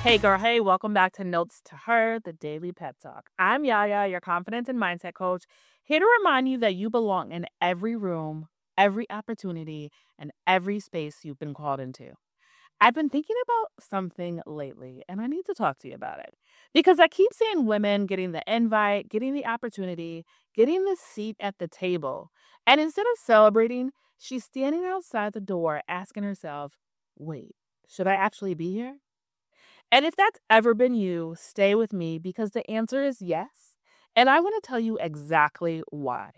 Hey girl, hey, welcome back to Notes to Her, the daily pep talk. I'm Yaya, your confidence and mindset coach, here to remind you that you belong in every room, every opportunity, and every space you've been called into. I've been thinking about something lately, and I need to talk to you about it because I keep seeing women getting the invite, getting the opportunity, getting the seat at the table. And instead of celebrating, she's standing outside the door asking herself, wait, should I actually be here? And if that's ever been you, stay with me because the answer is yes. And I want to tell you exactly why.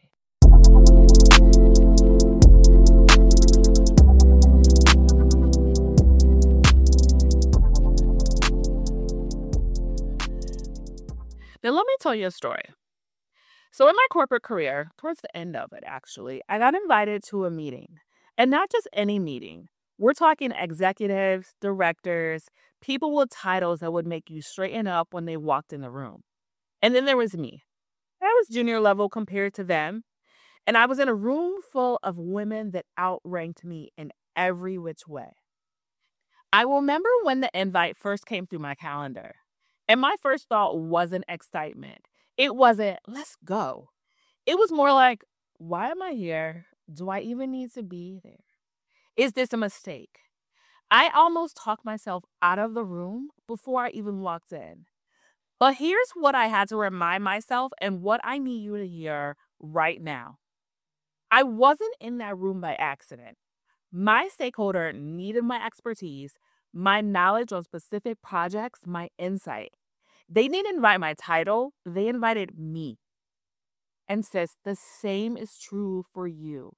Now, let me tell you a story. So, in my corporate career, towards the end of it, actually, I got invited to a meeting. And not just any meeting. We're talking executives, directors, people with titles that would make you straighten up when they walked in the room. And then there was me. I was junior level compared to them. And I was in a room full of women that outranked me in every which way. I remember when the invite first came through my calendar, and my first thought wasn't excitement. It wasn't, let's go. It was more like, why am I here? Do I even need to be there? Is this a mistake? I almost talked myself out of the room before I even walked in. But here's what I had to remind myself and what I need you to hear right now. I wasn't in that room by accident. My stakeholder needed my expertise, my knowledge on specific projects, my insight. They didn't invite my title, they invited me. And sis, the same is true for you.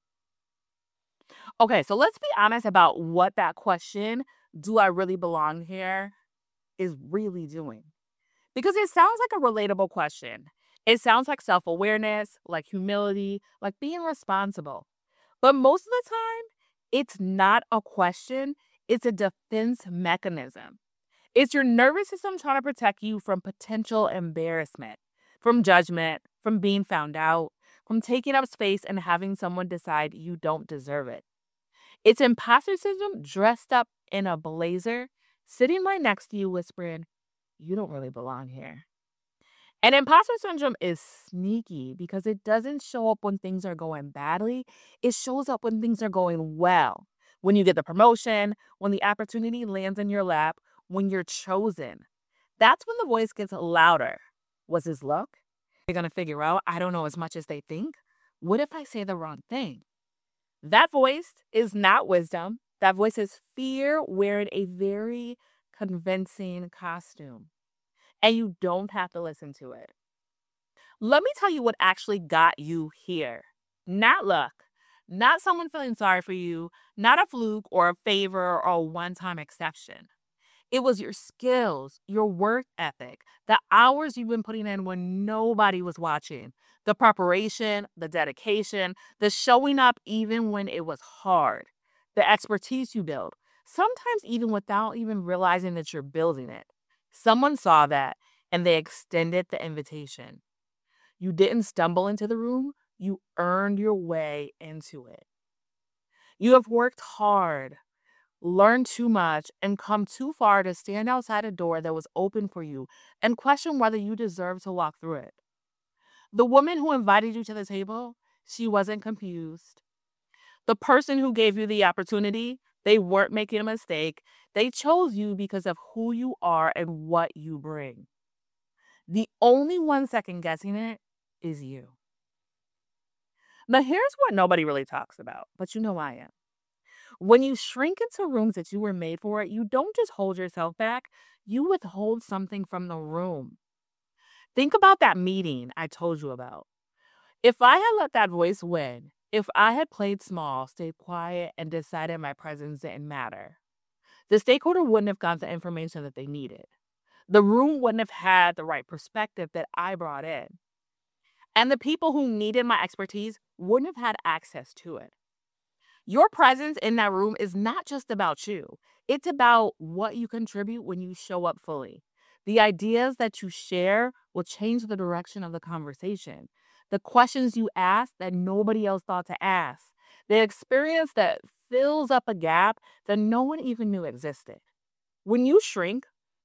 Okay, so let's be honest about what that question, do I really belong here, is really doing. Because it sounds like a relatable question. It sounds like self awareness, like humility, like being responsible. But most of the time, it's not a question, it's a defense mechanism. It's your nervous system trying to protect you from potential embarrassment, from judgment, from being found out, from taking up space and having someone decide you don't deserve it. It's imposter syndrome dressed up in a blazer, sitting right next to you, whispering, you don't really belong here. And imposter syndrome is sneaky because it doesn't show up when things are going badly. It shows up when things are going well. When you get the promotion, when the opportunity lands in your lap, when you're chosen. That's when the voice gets louder. Was this luck? They're going to figure out I don't know as much as they think. What if I say the wrong thing? That voice is not wisdom. That voice is fear wearing a very convincing costume. And you don't have to listen to it. Let me tell you what actually got you here. Not luck, not someone feeling sorry for you, not a fluke or a favor or a one time exception. It was your skills, your work ethic, the hours you've been putting in when nobody was watching, the preparation, the dedication, the showing up even when it was hard, the expertise you build, sometimes even without even realizing that you're building it. Someone saw that and they extended the invitation. You didn't stumble into the room, you earned your way into it. You have worked hard, learned too much, and come too far to stand outside a door that was open for you and question whether you deserve to walk through it. The woman who invited you to the table, she wasn't confused. The person who gave you the opportunity, they weren't making a mistake. They chose you because of who you are and what you bring. The only one second guessing it is you. Now, here's what nobody really talks about, but you know I am. When you shrink into rooms that you were made for, you don't just hold yourself back, you withhold something from the room. Think about that meeting I told you about. If I had let that voice win, if I had played small, stayed quiet, and decided my presence didn't matter, the stakeholder wouldn't have got the information that they needed. The room wouldn't have had the right perspective that I brought in. And the people who needed my expertise wouldn't have had access to it. Your presence in that room is not just about you. It's about what you contribute when you show up fully. The ideas that you share will change the direction of the conversation. The questions you ask that nobody else thought to ask. The experience that fills up a gap that no one even knew existed. When you shrink,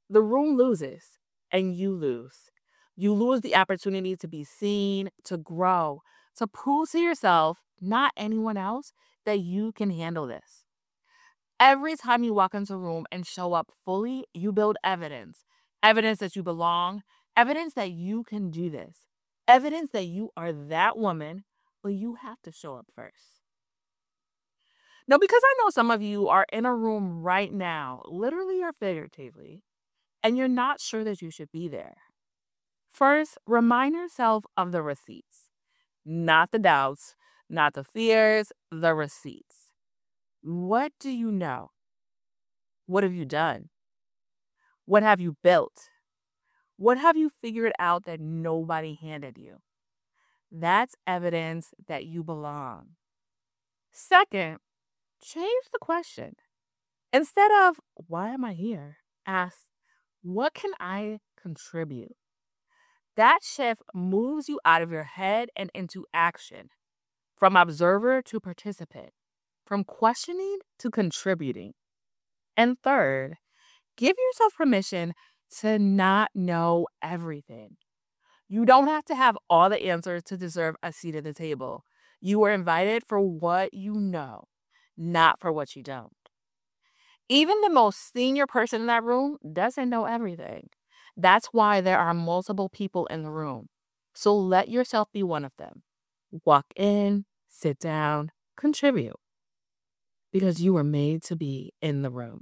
the room loses and you lose. You lose the opportunity to be seen, to grow, to prove to yourself, not anyone else, that you can handle this. Every time you walk into a room and show up fully, you build evidence. Evidence that you belong, evidence that you can do this, evidence that you are that woman, but you have to show up first. Now, because I know some of you are in a room right now, literally or figuratively, and you're not sure that you should be there. First, remind yourself of the receipts, not the doubts, not the fears, the receipts. What do you know? What have you done? What have you built? What have you figured out that nobody handed you? That's evidence that you belong. Second, change the question. Instead of, why am I here? Ask, what can I contribute? That shift moves you out of your head and into action, from observer to participant, from questioning to contributing. And third, give yourself permission to not know everything. You don't have to have all the answers to deserve a seat at the table. You are invited for what you know, not for what you don't. Even the most senior person in that room doesn't know everything. That's why there are multiple people in the room. So let yourself be one of them. Walk in, sit down, contribute. Because you were made to be in the room.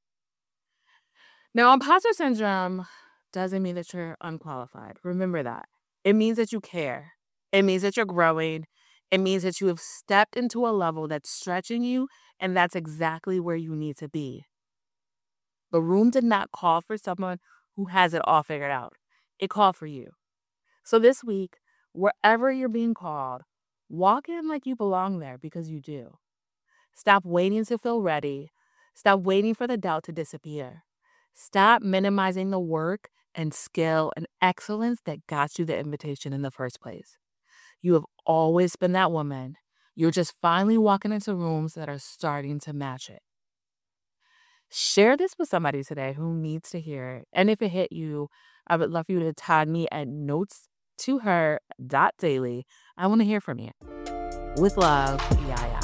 Now, imposter syndrome doesn't mean that you're unqualified. Remember that. It means that you care. It means that you're growing. It means that you have stepped into a level that's stretching you, and that's exactly where you need to be. The room did not call for someone who has it all figured out. It called for you. So this week, wherever you're being called, walk in like you belong there, because you do. Stop waiting to feel ready. Stop waiting for the doubt to disappear. Stop minimizing the work and skill and excellence that got you the invitation in the first place. You have always been that woman. You're just finally walking into rooms that are starting to match it. Share this with somebody today who needs to hear it. And if it hit you, I would love for you to tag me at notes2her.daily. I want to hear from you. With love, Yaya.